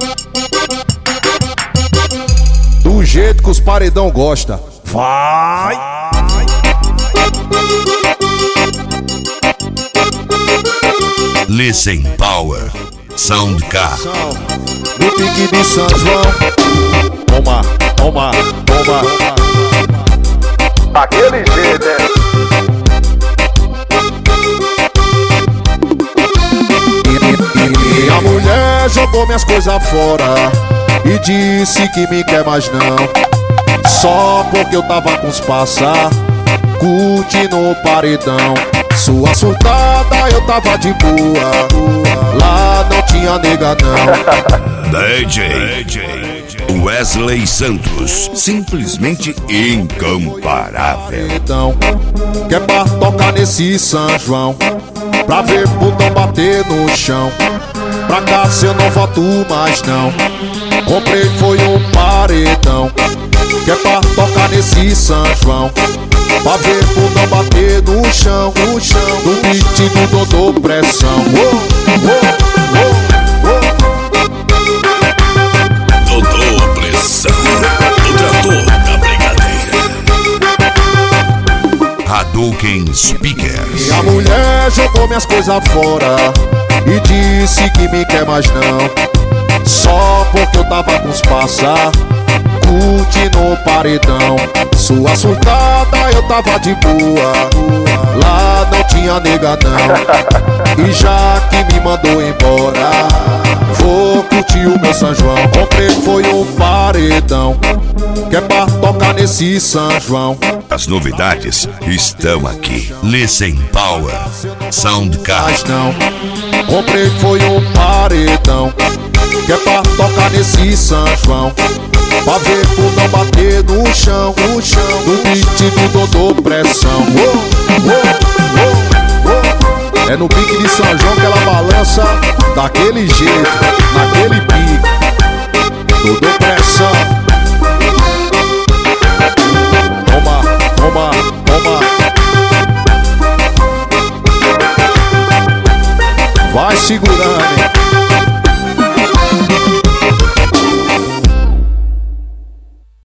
Do jeito que os paredão gosta. Vai! Listen Power Soundcar. No pique de São João. Toma, toma, toma. Daquele jeito, né? E a mulher jogou minhas coisas fora e disse que me quer mais não. Só porque eu tava com os passa, curtindo o paredão. Sua surtada, eu tava de boa, lá não tinha nega não. DJ Wesley Santos, simplesmente incomparável. Então, que é pra tocar nesse São João, pra ver botão bater no chão. Pra cá se eu não voto mais não. Comprei foi um paredão, que é pra tocar nesse São João, pra ver botão bater no chão, no chão. No beat do Dodô Pressão. Dodô Pressão, o trator da brincadeira. Hadouken Speakers. E a mulher jogou minhas coisas fora e disse que me quer mais não. Só porque eu tava com os passa, curtindo o paredão. Sua surtada, eu tava de boa, lá não tinha nega não. E já que me mandou embora, vou curtir o meu São João. Comprei foi um paredão, que é pra tocar nesse São João. As novidades estão aqui. Listen Power Soundcar. Mas não, comprei foi um paredão, que é pra tocar nesse São João, pra ver por não bater no chão, no chão. No beat do Dodô Pressão. É no pique de São João que ela balança daquele jeito, naquele pique. Dodô Pressão. Toma, toma, toma. Vai segurando, hein?